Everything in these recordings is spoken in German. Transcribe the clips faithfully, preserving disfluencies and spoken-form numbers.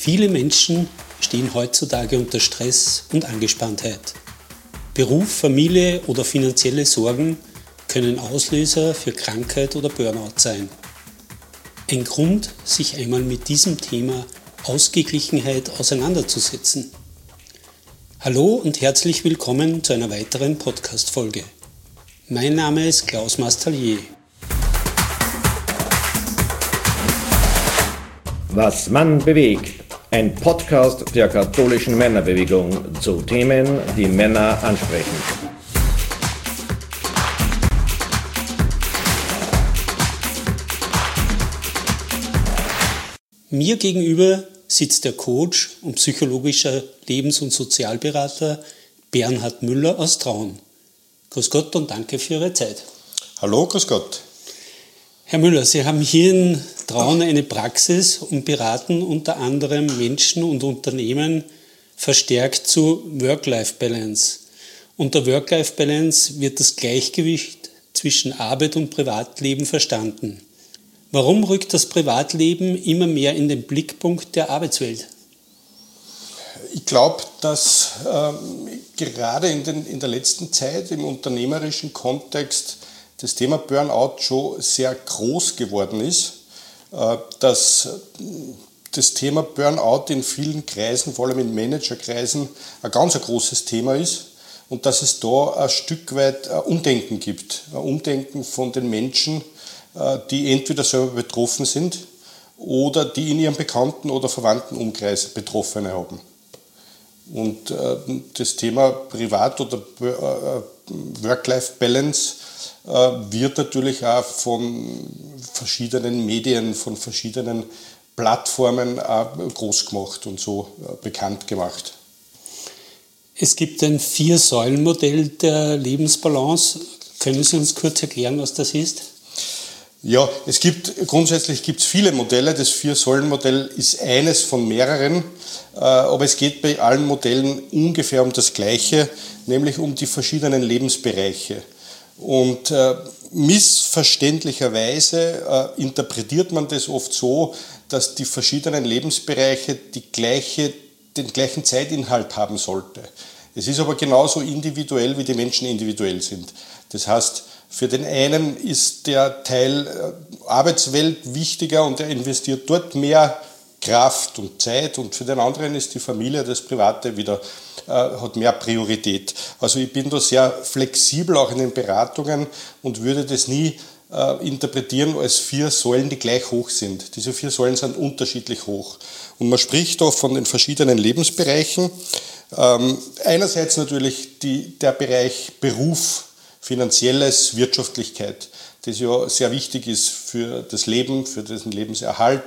Viele Menschen stehen heutzutage unter Stress und Angespanntheit. Beruf, Familie oder finanzielle Sorgen können Auslöser für Krankheit oder Burnout sein. Ein Grund, sich einmal mit diesem Thema Ausgeglichenheit auseinanderzusetzen. Hallo und herzlich willkommen zu einer weiteren Podcast-Folge. Mein Name ist Klaus Mastallier. Was Mann bewegt. Ein Podcast der katholischen Männerbewegung zu Themen, die Männer ansprechen. Mir gegenüber sitzt der Coach und psychologischer Lebens- und Sozialberater Bernhard Müller aus Traun. Grüß Gott und danke für Ihre Zeit. Hallo, grüß Gott. Herr Müller, Sie haben hier in Traun eine Praxis und beraten unter anderem Menschen und Unternehmen verstärkt zu Work-Life-Balance. Unter Work-Life-Balance wird das Gleichgewicht zwischen Arbeit und Privatleben verstanden. Warum rückt das Privatleben immer mehr in den Blickpunkt der Arbeitswelt? Ich glaube, dass ähm, gerade in, den, in der letzten Zeit im unternehmerischen Kontext das Thema Burnout schon sehr groß geworden ist, äh, dass das Thema Burnout in vielen Kreisen, vor allem in Managerkreisen, ein ganz ein großes Thema ist und dass es da ein Stück weit ein Umdenken gibt, ein Umdenken von den Menschen, äh, die entweder selber betroffen sind oder die in ihrem Bekannten- oder Verwandtenumkreis Betroffene haben. Und äh, das Thema Privat- oder äh, Work-Life-Balance wird natürlich auch von verschiedenen Medien, von verschiedenen Plattformen groß gemacht und so bekannt gemacht. Es gibt ein Vier-Säulen-Modell der Lebensbalance. Können Sie uns kurz erklären, was das ist? Ja, es gibt, grundsätzlich gibt es viele Modelle. Das Vier-Säulen-Modell ist eines von mehreren, aber es geht bei allen Modellen ungefähr um das Gleiche, nämlich um die verschiedenen Lebensbereiche. Und äh, missverständlicherweise äh, interpretiert man das oft so, dass die verschiedenen Lebensbereiche die gleiche, den gleichen Zeitinhalt haben sollte. Es ist aber genauso individuell, wie die Menschen individuell sind. Das heißt, für den einen ist der Teil äh, Arbeitswelt wichtiger und er investiert dort mehr Kraft und Zeit, und für den anderen ist die Familie, das Private wieder äh, hat mehr Priorität. Also ich bin da sehr flexibel auch in den Beratungen und würde das nie äh, interpretieren als vier Säulen, die gleich hoch sind. Diese vier Säulen sind unterschiedlich hoch. Und man spricht da von den verschiedenen Lebensbereichen. Ähm, einerseits natürlich die, der Bereich Beruf, Finanzielles, Wirtschaftlichkeit, das ja sehr wichtig ist für das Leben, für den Lebenserhalt,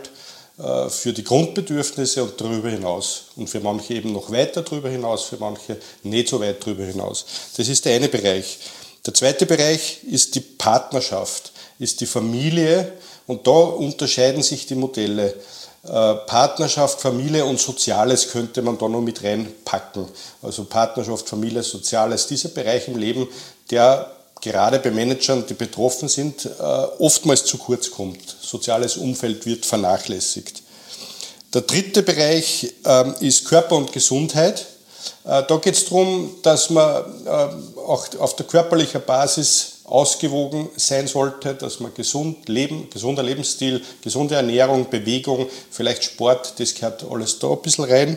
für die Grundbedürfnisse und darüber hinaus. Und für manche eben noch weiter darüber hinaus, für manche nicht so weit darüber hinaus. Das ist der eine Bereich. Der zweite Bereich ist die Partnerschaft, ist die Familie, und da unterscheiden sich die Modelle. Partnerschaft, Familie und Soziales könnte man da noch mit reinpacken. Also Partnerschaft, Familie, Soziales, dieser Bereich im Leben, der gerade bei Managern, die betroffen sind, oftmals zu kurz kommt. Soziales Umfeld wird vernachlässigt. Der dritte Bereich ist Körper und Gesundheit. Da geht es darum, dass man auch auf der körperlichen Basis ausgewogen sein sollte, dass man gesund leben, gesunder Lebensstil, gesunde Ernährung, Bewegung, vielleicht Sport, das gehört alles da ein bisschen rein.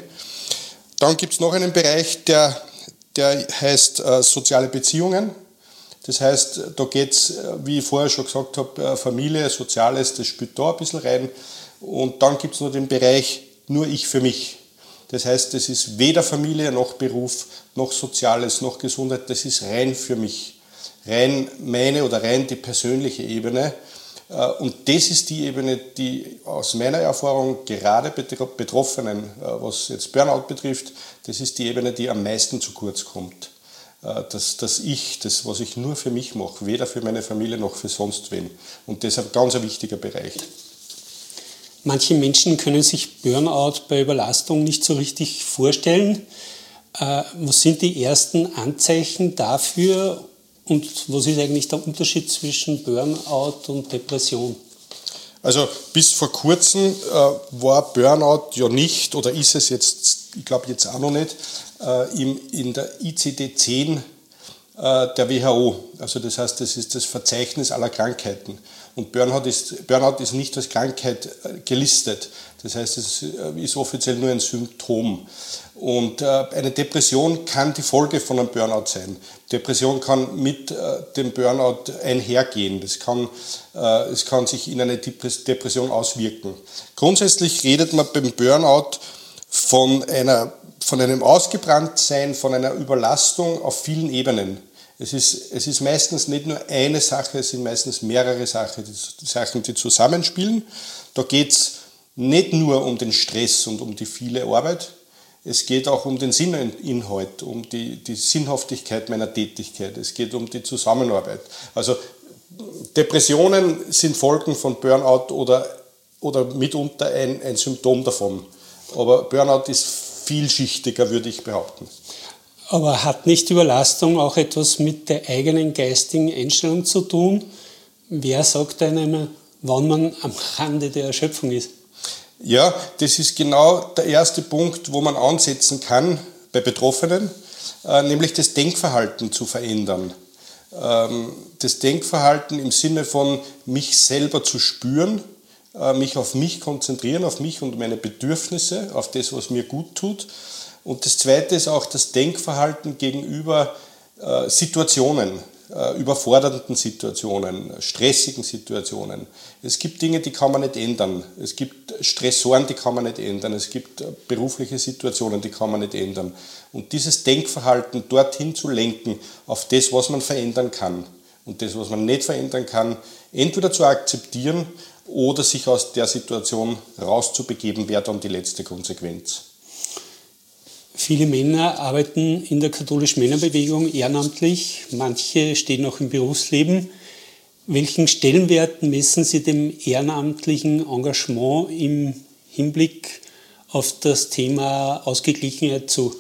Dann gibt es noch einen Bereich, der, der heißt äh, soziale Beziehungen. Das heißt, da geht es, wie ich vorher schon gesagt habe, Familie, Soziales, das spielt da ein bisschen rein. Und dann gibt es noch den Bereich nur ich für mich. Das heißt, das ist weder Familie noch Beruf, noch Soziales, noch Gesundheit, das ist rein für mich. Rein meine oder rein die persönliche Ebene. Und das ist die Ebene, die aus meiner Erfahrung gerade Betroffenen, was jetzt Burnout betrifft, das ist die Ebene, die am meisten zu kurz kommt. Das, das Ich, das, was ich nur für mich mache, weder für meine Familie noch für sonst wen. Und das ist ein ganz ein wichtiger Bereich. Manche Menschen können sich Burnout bei Überlastung nicht so richtig vorstellen. Äh, was sind die ersten Anzeichen dafür und was ist eigentlich der Unterschied zwischen Burnout und Depression? Also bis vor kurzem äh, war Burnout ja nicht, oder ist es jetzt, ich glaube jetzt auch noch nicht, äh, im, in der I C D zehn äh, der W H O. Also das heißt, das ist das Verzeichnis aller Krankheiten. Und Burnout ist, Burnout ist nicht als Krankheit äh, gelistet. Das heißt, es äh, ist offiziell nur ein Symptom. Und äh, eine Depression kann die Folge von einem Burnout sein. Depression kann mit äh, dem Burnout einhergehen. Das kann, äh, es kann sich in eine Depression auswirken. Grundsätzlich redet man beim Burnout von, einer, von einem Ausgebranntsein, von einer Überlastung auf vielen Ebenen. Es ist, es ist meistens nicht nur eine Sache, es sind meistens mehrere Sachen, die, Sachen, die zusammenspielen. Da geht es nicht nur um den Stress und um die viele Arbeit, es geht auch um den Sinninhalt, um die, die Sinnhaftigkeit meiner Tätigkeit, es geht um die Zusammenarbeit. Also Depressionen sind Folgen von Burnout oder, oder mitunter ein, ein Symptom davon. Aber Burnout ist vielschichtiger, würde ich behaupten. Aber hat nicht Überlastung auch etwas mit der eigenen geistigen Einstellung zu tun? Wer sagt einem, wann man am Rande der Erschöpfung ist? Ja, das ist genau der erste Punkt, wo man ansetzen kann bei Betroffenen, äh, nämlich das Denkverhalten zu verändern. Ähm, das Denkverhalten im Sinne von mich selber zu spüren, äh, mich auf mich konzentrieren, auf mich und meine Bedürfnisse, auf das, was mir gut tut. Und das Zweite ist auch das Denkverhalten gegenüber äh, Situationen, äh, überfordernden Situationen, stressigen Situationen. Es gibt Dinge, die kann man nicht ändern. Es gibt Stressoren, die kann man nicht ändern. Es gibt äh, berufliche Situationen, die kann man nicht ändern. Und dieses Denkverhalten dorthin zu lenken, auf das, was man verändern kann. Und das, was man nicht verändern kann, entweder zu akzeptieren oder sich aus der Situation rauszubegeben, wäre dann die letzte Konsequenz. Viele Männer arbeiten in der katholischen Männerbewegung ehrenamtlich, manche stehen auch im Berufsleben. Welchen Stellenwert messen Sie dem ehrenamtlichen Engagement im Hinblick auf das Thema Ausgeglichenheit zu?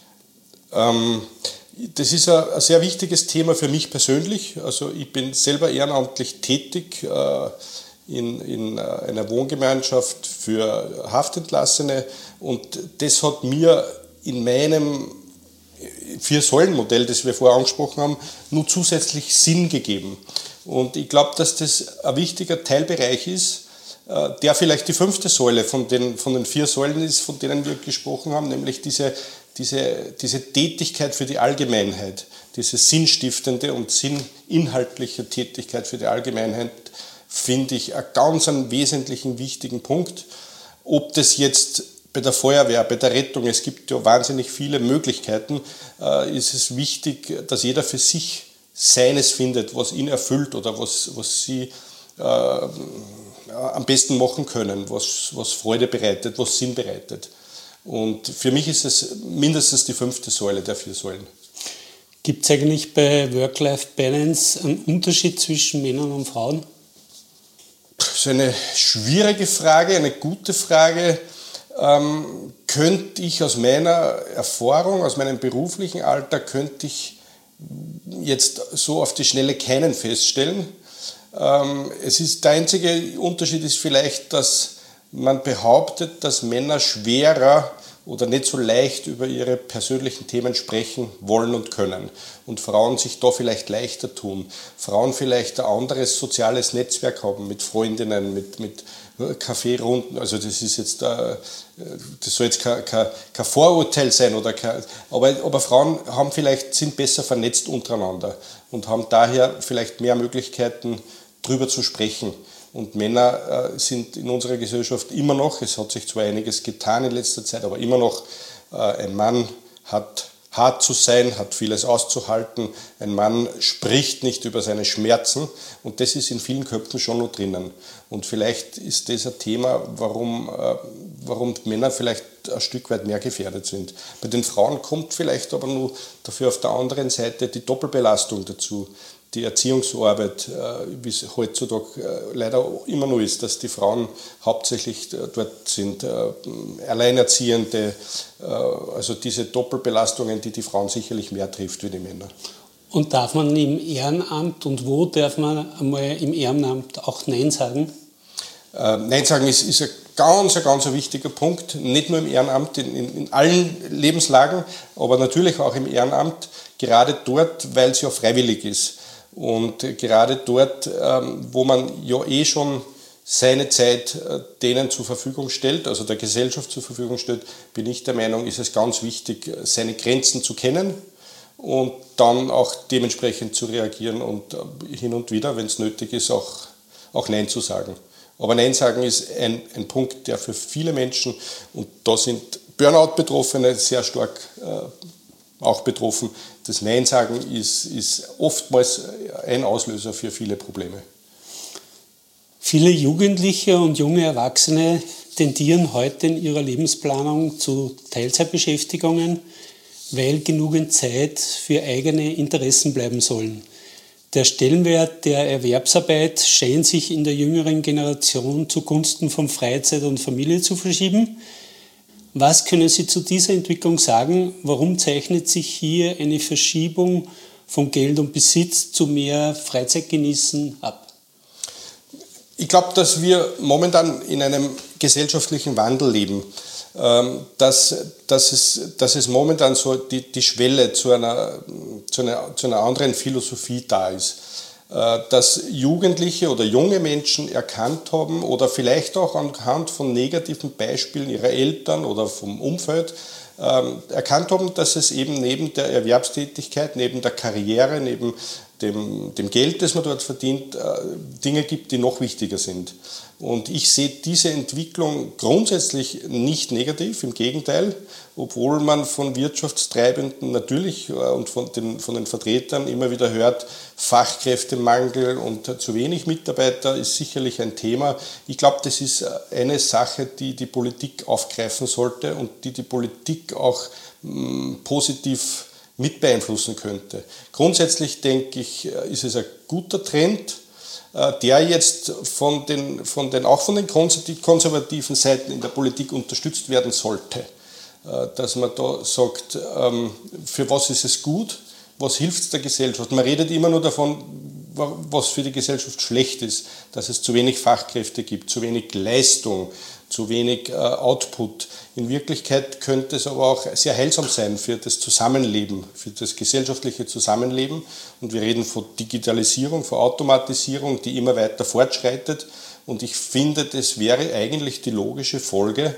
Ähm, das ist ein, ein sehr wichtiges Thema für mich persönlich. Also ich bin selber ehrenamtlich tätig äh, in, in einer Wohngemeinschaft für Haftentlassene und das hat mir in meinem Vier-Säulen-Modell, das wir vorher angesprochen haben, nur zusätzlich Sinn gegeben. Und ich glaube, dass das ein wichtiger Teilbereich ist, der vielleicht die fünfte Säule von den, von den vier Säulen ist, von denen wir gesprochen haben, nämlich diese, diese, diese Tätigkeit für die Allgemeinheit, diese sinnstiftende und sinninhaltliche Tätigkeit für die Allgemeinheit, finde ich einen ganz einen wesentlichen, wichtigen Punkt. Ob das jetzt bei der Feuerwehr, bei der Rettung, es gibt ja wahnsinnig viele Möglichkeiten, äh, ist es wichtig, dass jeder für sich seines findet, was ihn erfüllt oder was, was sie äh, am besten machen können, was, was Freude bereitet, was Sinn bereitet. Und für mich ist es mindestens die fünfte Säule der vier Säulen. Gibt es eigentlich bei Work-Life-Balance einen Unterschied zwischen Männern und Frauen? Das ist eine schwierige Frage, eine gute Frage. Ähm, könnte ich aus meiner Erfahrung, aus meinem beruflichen Alter, könnte ich jetzt so auf die Schnelle keinen feststellen. Ähm, es ist, der einzige Unterschied ist vielleicht, dass man behauptet, dass Männer schwerer oder nicht so leicht über ihre persönlichen Themen sprechen wollen und können. Und Frauen sich da vielleicht leichter tun. Frauen vielleicht ein anderes soziales Netzwerk haben mit Freundinnen, mit, mit Kaffeerunden. Also das ist jetzt, das soll jetzt kein, kein, kein Vorurteil sein, oder kein, aber, aber Frauen haben vielleicht, sind besser vernetzt untereinander und haben daher vielleicht mehr Möglichkeiten, drüber zu sprechen. Und Männer äh, sind in unserer Gesellschaft immer noch, es hat sich zwar einiges getan in letzter Zeit, aber immer noch, äh, ein Mann hat hart zu sein, hat vieles auszuhalten. Ein Mann spricht nicht über seine Schmerzen und das ist in vielen Köpfen schon noch drinnen. Und vielleicht ist das ein Thema, warum, äh, warum Männer vielleicht ein Stück weit mehr gefährdet sind. Bei den Frauen kommt vielleicht aber nur dafür auf der anderen Seite die Doppelbelastung dazu. Die Erziehungsarbeit, wie es heutzutage leider immer noch ist, dass die Frauen hauptsächlich dort sind, Alleinerziehende, also diese Doppelbelastungen, die die Frauen sicherlich mehr trifft wie die Männer. Und darf man im Ehrenamt und wo darf man einmal im Ehrenamt auch Nein sagen? Nein sagen ist, ist ein ganz, ein ganz wichtiger Punkt, nicht nur im Ehrenamt, in, in, in allen Lebenslagen, aber natürlich auch im Ehrenamt, gerade dort, weil es ja freiwillig ist. Und gerade dort, wo man ja eh schon seine Zeit denen zur Verfügung stellt, also der Gesellschaft zur Verfügung stellt, bin ich der Meinung, ist es ganz wichtig, seine Grenzen zu kennen und dann auch dementsprechend zu reagieren und hin und wieder, wenn es nötig ist, auch, auch Nein zu sagen. Aber Nein sagen ist ein, ein Punkt, der für viele Menschen, und da sind Burnout-Betroffene sehr stark äh, auch betroffen, das Nein sagen ist, ist oftmals ein Auslöser für viele Probleme. Viele Jugendliche und junge Erwachsene tendieren heute in ihrer Lebensplanung zu Teilzeitbeschäftigungen, weil genügend Zeit für eigene Interessen bleiben sollen. Der Stellenwert der Erwerbsarbeit scheint sich in der jüngeren Generation zugunsten von Freizeit und Familie zu verschieben. Was können Sie zu dieser Entwicklung sagen? Warum zeichnet sich hier eine Verschiebung von Geld und Besitz zu mehr Freizeitgenießen ab? Ich glaube, dass wir momentan in einem gesellschaftlichen Wandel leben. Dass, dass, es, dass es momentan so die, die Schwelle zu einer, zu, einer, zu einer anderen Philosophie da ist. Dass Jugendliche oder junge Menschen erkannt haben oder vielleicht auch anhand von negativen Beispielen ihrer Eltern oder vom Umfeld erkannt haben, dass es eben neben der Erwerbstätigkeit, neben der Karriere, neben dem, dem Geld, das man dort verdient, Dinge gibt, die noch wichtiger sind. Und ich sehe diese Entwicklung grundsätzlich nicht negativ, im Gegenteil, obwohl man von Wirtschaftstreibenden natürlich und von den, von den Vertretern immer wieder hört, Fachkräftemangel und zu wenig Mitarbeiter ist sicherlich ein Thema. Ich glaube, das ist eine Sache, die die Politik aufgreifen sollte und die die Politik auch mh, positiv mit beeinflussen könnte. Grundsätzlich denke ich, ist es ein guter Trend, der jetzt von den, von den, auch von den konservativen Seiten in der Politik unterstützt werden sollte. Dass man da sagt, für was ist es gut, was hilft es der Gesellschaft. Man redet immer nur davon, was für die Gesellschaft schlecht ist, dass es zu wenig Fachkräfte gibt, zu wenig Leistung, zu wenig Output. In Wirklichkeit könnte es aber auch sehr heilsam sein für das Zusammenleben, für das gesellschaftliche Zusammenleben. Und wir reden von Digitalisierung, von Automatisierung, die immer weiter fortschreitet. Und ich finde, das wäre eigentlich die logische Folge,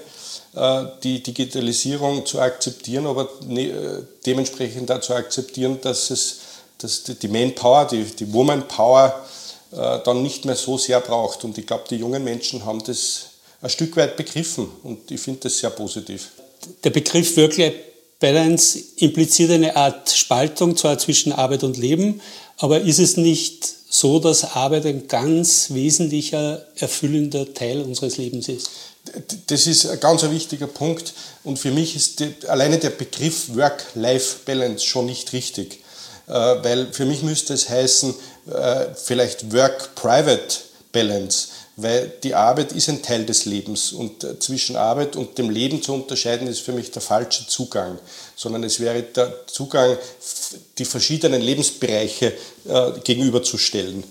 die Digitalisierung zu akzeptieren, aber dementsprechend dazu akzeptieren, dass es dass die Manpower, die, die Womanpower dann nicht mehr so sehr braucht. Und ich glaube, die jungen Menschen haben das ein Stück weit begriffen und ich finde das sehr positiv. Der Begriff Work-Life-Balance impliziert eine Art Spaltung zwar zwischen Arbeit und Leben, aber ist es nicht so, dass Arbeit ein ganz wesentlicher, erfüllender Teil unseres Lebens ist? Das ist ein ganz wichtiger Punkt und für mich ist die, alleine der Begriff Work-Life-Balance schon nicht richtig, weil für mich müsste es heißen, vielleicht Work-Private-Balance, weil die Arbeit ist ein Teil des Lebens und zwischen Arbeit und dem Leben zu unterscheiden ist für mich der falsche Zugang, sondern es wäre der Zugang, die verschiedenen Lebensbereiche äh, gegenüberzustellen.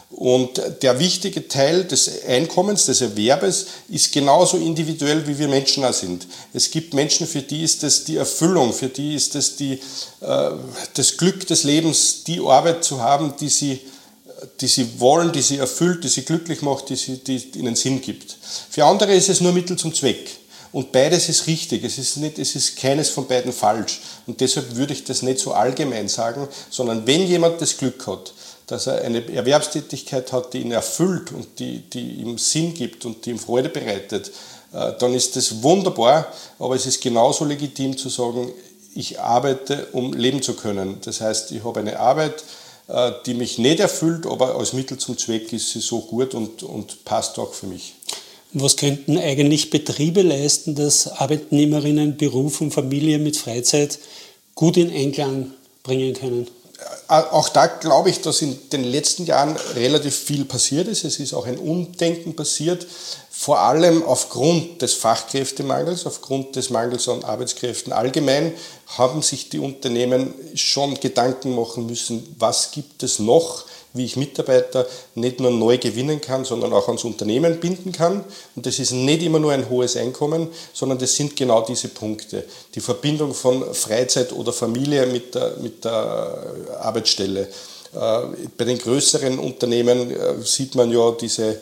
Und der wichtige Teil des Einkommens, des Erwerbes, ist genauso individuell, wie wir Menschen auch sind. Es gibt Menschen, für die ist das die Erfüllung, für die ist das die, äh, das Glück des Lebens, die Arbeit zu haben, die sie die sie wollen, die sie erfüllt, die sie glücklich macht, die, sie, die ihnen Sinn gibt. Für andere ist es nur Mittel zum Zweck. Und beides ist richtig, es ist, nicht, es ist keines von beiden falsch. Und deshalb würde ich das nicht so allgemein sagen, sondern wenn jemand das Glück hat, dass er eine Erwerbstätigkeit hat, die ihn erfüllt und die, die ihm Sinn gibt und die ihm Freude bereitet, dann ist das wunderbar, aber es ist genauso legitim zu sagen, ich arbeite, um leben zu können. Das heißt, ich habe eine Arbeit, die mich nicht erfüllt, aber als Mittel zum Zweck ist sie so gut und, und passt auch für mich. Was könnten eigentlich Betriebe leisten, dass Arbeitnehmerinnen Beruf und Familie mit Freizeit gut in Einklang bringen können? Auch da glaube ich, dass in den letzten Jahren relativ viel passiert ist. Es ist auch ein Umdenken passiert, vor allem aufgrund des Fachkräftemangels, aufgrund des Mangels an Arbeitskräften allgemein, haben sich die Unternehmen schon Gedanken machen müssen, was gibt es noch wie ich Mitarbeiter nicht nur neu gewinnen kann, sondern auch ans Unternehmen binden kann. Und das ist nicht immer nur ein hohes Einkommen, sondern das sind genau diese Punkte. Die Verbindung von Freizeit oder Familie mit der, mit der Arbeitsstelle. Bei den größeren Unternehmen sieht man ja diese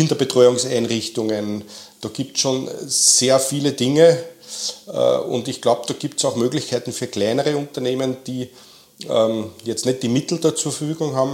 Kinderbetreuungseinrichtungen. Da gibt es schon sehr viele Dinge. Und ich glaube, da gibt es auch Möglichkeiten für kleinere Unternehmen, die ähm, jetzt nicht die Mittel da zur Verfügung haben,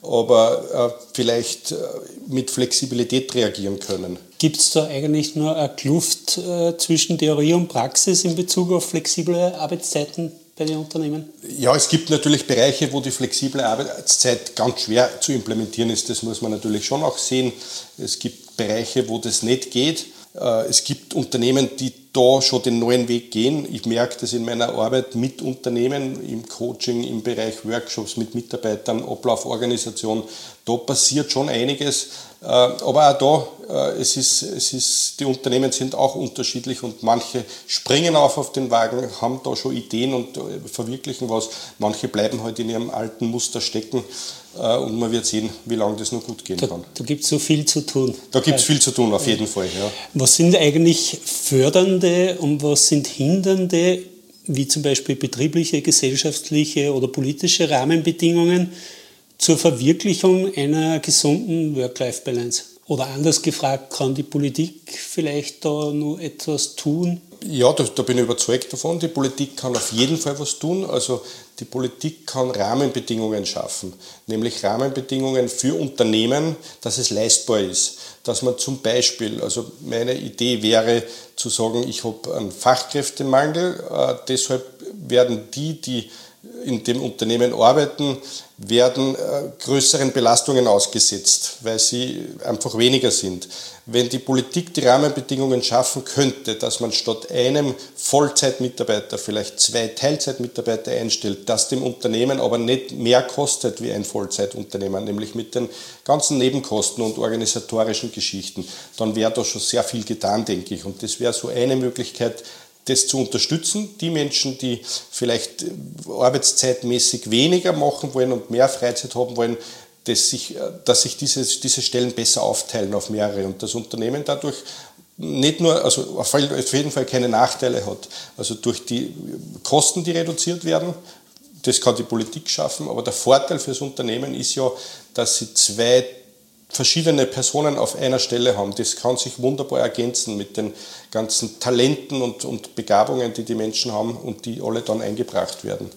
aber äh, vielleicht äh, mit Flexibilität reagieren können. Gibt es da eigentlich nur eine Kluft äh, zwischen Theorie und Praxis in Bezug auf flexible Arbeitszeiten bei den Unternehmen? Ja, es gibt natürlich Bereiche, wo die flexible Arbeitszeit ganz schwer zu implementieren ist. Das muss man natürlich schon auch sehen. Es gibt Bereiche, wo das nicht geht. Es gibt Unternehmen, die da schon den neuen Weg gehen. Ich merke das in meiner Arbeit mit Unternehmen, im Coaching, im Bereich Workshops mit Mitarbeitern, Ablauforganisation. Da passiert schon einiges. Aber auch da, es ist, es ist, die Unternehmen sind auch unterschiedlich und manche springen auf auf den Wagen, haben da schon Ideen und verwirklichen was. Manche bleiben halt in ihrem alten Muster stecken. Und man wird sehen, wie lange das noch gut gehen da, kann. Da gibt es so viel zu tun. Da gibt es viel zu tun, auf jeden Fall. Ja. Was sind eigentlich fördernde und was sind hindernde, wie zum Beispiel betriebliche, gesellschaftliche oder politische Rahmenbedingungen zur Verwirklichung einer gesunden Work-Life-Balance? Oder anders gefragt, kann die Politik vielleicht da noch etwas tun? Ja, da, da bin ich überzeugt davon. Die Politik kann auf jeden Fall was tun. Also die Politik kann Rahmenbedingungen schaffen, nämlich Rahmenbedingungen für Unternehmen, dass es leistbar ist. Dass man zum Beispiel, also meine Idee wäre zu sagen, ich habe einen Fachkräftemangel, äh, deshalb werden die, die in dem Unternehmen arbeiten, werden äh, größeren Belastungen ausgesetzt, weil sie einfach weniger sind. Wenn die Politik die Rahmenbedingungen schaffen könnte, dass man statt einem Vollzeitmitarbeiter vielleicht zwei Teilzeitmitarbeiter einstellt, das dem Unternehmen aber nicht mehr kostet wie ein Vollzeitunternehmer, nämlich mit den ganzen Nebenkosten und organisatorischen Geschichten, dann wäre da schon sehr viel getan, denke ich. Und das wäre so eine Möglichkeit, das zu unterstützen, die Menschen, die vielleicht arbeitszeitmäßig weniger machen wollen und mehr Freizeit haben wollen, dass sich, dass sich diese, diese Stellen besser aufteilen auf mehrere und das Unternehmen dadurch nicht nur, also auf jeden Fall keine Nachteile hat. Also durch die Kosten, die reduziert werden, das kann die Politik schaffen, aber der Vorteil für das Unternehmen ist ja, dass sie zwei verschiedene Personen auf einer Stelle haben. Das kann sich wunderbar ergänzen mit den ganzen Talenten und, und Begabungen, die die Menschen haben und die alle dann eingebracht werden.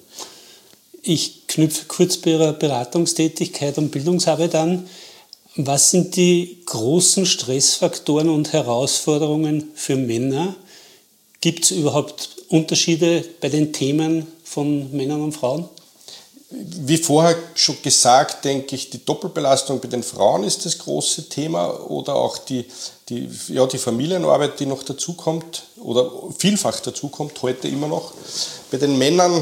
Ich knüpfe kurz bei Ihrer Beratungstätigkeit und Bildungsarbeit an. Was sind die großen Stressfaktoren und Herausforderungen für Männer? Gibt es überhaupt Unterschiede bei den Themen von Männern und Frauen? Wie vorher schon gesagt, denke ich, die Doppelbelastung bei den Frauen ist das große Thema oder auch die, die, ja, die Familienarbeit, die noch dazukommt oder vielfach dazukommt, heute immer noch. Bei den Männern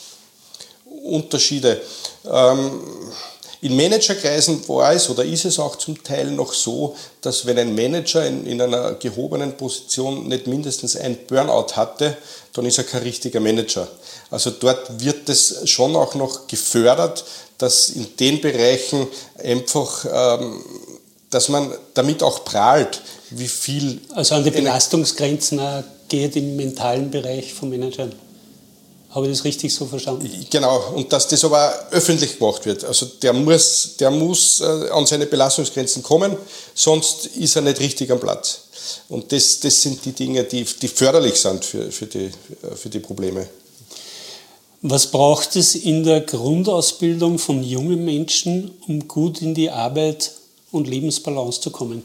Unterschiede. Ähm, in Managerkreisen war es oder ist es auch zum Teil noch so, dass wenn ein Manager in, in einer gehobenen Position nicht mindestens ein Burnout hatte, dann ist er kein richtiger Manager. Also dort wird es schon auch noch gefördert, dass in den Bereichen einfach, ähm, dass man damit auch prahlt, wie viel... Also an die Belastungsgrenzen geht im mentalen Bereich von Managern. Habe ich das richtig so verstanden? Genau, und dass das aber öffentlich gemacht wird. Also der muss, der muss an seine Belastungsgrenzen kommen, sonst ist er nicht richtig am Platz. Und das, das sind die Dinge, die, die förderlich sind für, für, die, für die Probleme. Was braucht es in der Grundausbildung von jungen Menschen, um gut in die Arbeit und Lebensbalance zu kommen?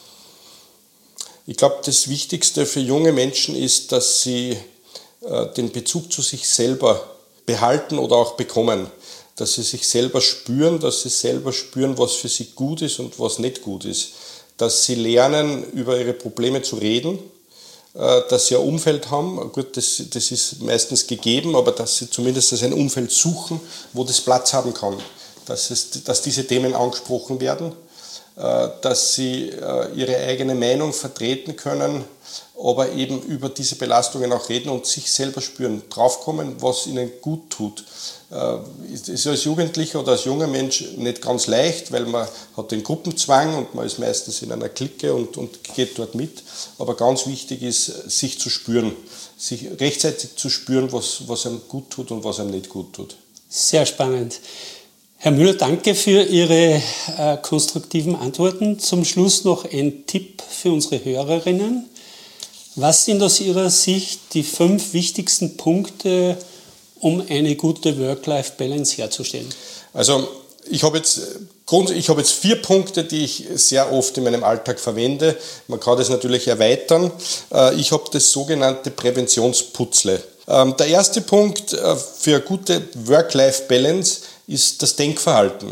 Ich glaube, das Wichtigste für junge Menschen ist, dass sie den Bezug zu sich selber behalten oder auch bekommen. Dass sie sich selber spüren, dass sie selber spüren, was für sie gut ist und was nicht gut ist. Dass sie lernen, über ihre Probleme zu reden, dass sie ein Umfeld haben. Gut, das, das ist meistens gegeben, aber dass sie zumindest ein Umfeld suchen, wo das Platz haben kann. Dass, es, dass diese Themen angesprochen werden, dass sie ihre eigene Meinung vertreten können aber eben über diese Belastungen auch reden und sich selber spüren, draufkommen, was ihnen gut tut. Es ist als Jugendlicher oder als junger Mensch nicht ganz leicht, weil man hat den Gruppenzwang und man ist meistens in einer Clique und, und geht dort mit. Aber ganz wichtig ist, sich zu spüren, sich rechtzeitig zu spüren, was, was einem gut tut und was einem nicht gut tut. Sehr spannend. Herr Müller, danke für Ihre äh, konstruktiven Antworten. Zum Schluss noch ein Tipp für unsere Hörerinnen. Was sind aus Ihrer Sicht die fünf wichtigsten Punkte, um eine gute Work-Life-Balance herzustellen? Also ich habe jetzt, ich habe jetzt vier Punkte, die ich sehr oft in meinem Alltag verwende. Man kann das natürlich erweitern. Ich habe das sogenannte Präventionsputzle. Der erste Punkt für eine gute Work-Life-Balance ist das Denkverhalten.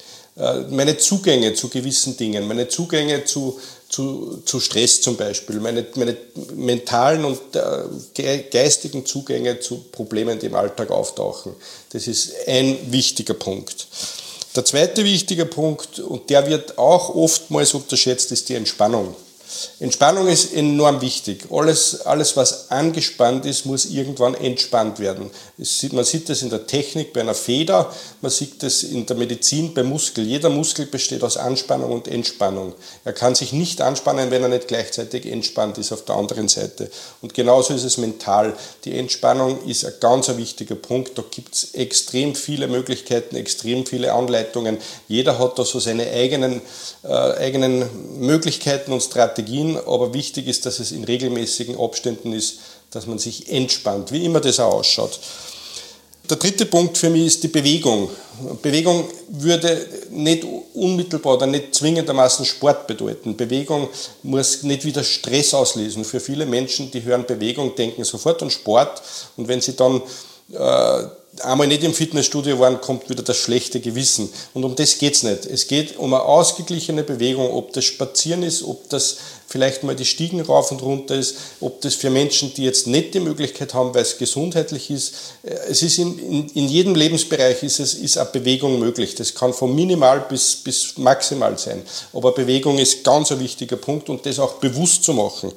Meine Zugänge zu gewissen Dingen, meine Zugänge zu, zu, zu Stress zum Beispiel, meine, meine mentalen und äh, geistigen Zugänge zu Problemen, die im Alltag auftauchen. Das ist ein wichtiger Punkt. Der zweite wichtige Punkt, und der wird auch oftmals unterschätzt, ist die Entspannung. Entspannung ist enorm wichtig. Alles, alles, was angespannt ist, muss irgendwann entspannt werden. Sieht, man sieht das in der Technik bei einer Feder, man sieht das in der Medizin bei Muskel. Jeder Muskel besteht aus Anspannung und Entspannung. Er kann sich nicht anspannen, wenn er nicht gleichzeitig entspannt ist auf der anderen Seite. Und genauso ist es mental. Die Entspannung ist ein ganz wichtiger Punkt. Da gibt es extrem viele Möglichkeiten, extrem viele Anleitungen. Jeder hat da so seine eigenen, äh, eigenen Möglichkeiten und Strategien. Aber wichtig ist, dass es in regelmäßigen Abständen ist, dass man sich entspannt, wie immer das auch ausschaut. Der dritte Punkt für mich ist die Bewegung. Bewegung würde nicht unmittelbar oder nicht zwingendermaßen Sport bedeuten. Bewegung muss nicht wieder Stress auslösen. Für viele Menschen, die hören Bewegung, denken sofort an Sport. Und wenn sie dann äh, einmal nicht im Fitnessstudio waren, kommt wieder das schlechte Gewissen. Und um das geht es nicht. Es geht um eine ausgeglichene Bewegung, ob das Spazieren ist, ob das vielleicht mal die Stiegen rauf und runter ist, ob das für Menschen, die jetzt nicht die Möglichkeit haben, weil es gesundheitlich ist. Es ist in, in, in jedem Lebensbereich ist es ist eine Bewegung möglich. Das kann von minimal bis, bis maximal sein. Aber Bewegung ist ganz ein wichtiger Punkt und das auch bewusst zu machen.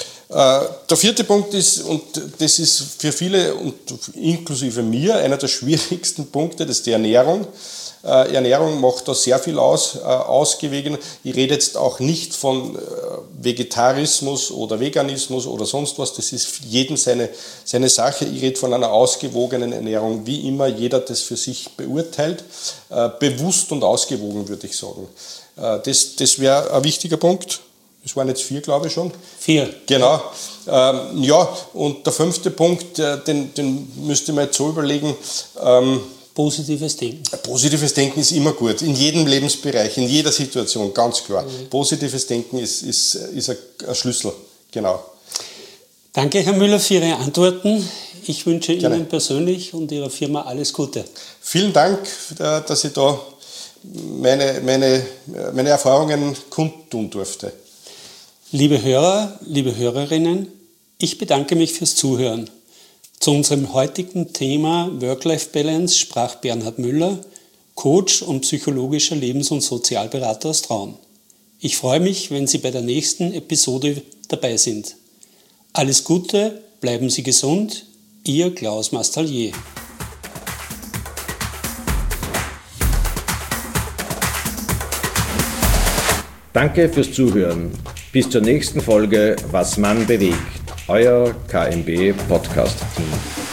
Der vierte Punkt ist, und das ist für viele und inklusive mir einer der schwierigsten Punkte, das ist die Ernährung. Ernährung macht da sehr viel aus, ausgewogen. Ich rede jetzt auch nicht von Vegetarismus oder Veganismus oder sonst was, das ist jedem seine, seine Sache. Ich rede von einer ausgewogenen Ernährung, wie immer jeder das für sich beurteilt. Bewusst und ausgewogen, würde ich sagen. Das, das wäre ein wichtiger Punkt. Das waren jetzt vier, glaube ich schon. Vier. Genau. Ähm, ja, und der fünfte Punkt, den, den müsste man jetzt so überlegen. Ähm, Positives Denken. Positives Denken ist immer gut, in jedem Lebensbereich, in jeder Situation, ganz klar. Mhm. Positives Denken ist, ist, ist ein, ein Schlüssel, genau. Danke, Herr Müller, für Ihre Antworten. Ich wünsche Gerne. Ihnen persönlich und Ihrer Firma alles Gute. Vielen Dank, dass ich da meine, meine, meine Erfahrungen kundtun durfte. Liebe Hörer, liebe Hörerinnen, ich bedanke mich fürs Zuhören. Zu unserem heutigen Thema Work-Life-Balance sprach Bernhard Müller, Coach und psychologischer Lebens- und Sozialberater aus Traun. Ich freue mich, wenn Sie bei der nächsten Episode dabei sind. Alles Gute, bleiben Sie gesund, Ihr Klaus Mastallier. Danke fürs Zuhören. Bis zur nächsten Folge Was Mann bewegt. Euer K M B Podcast Team.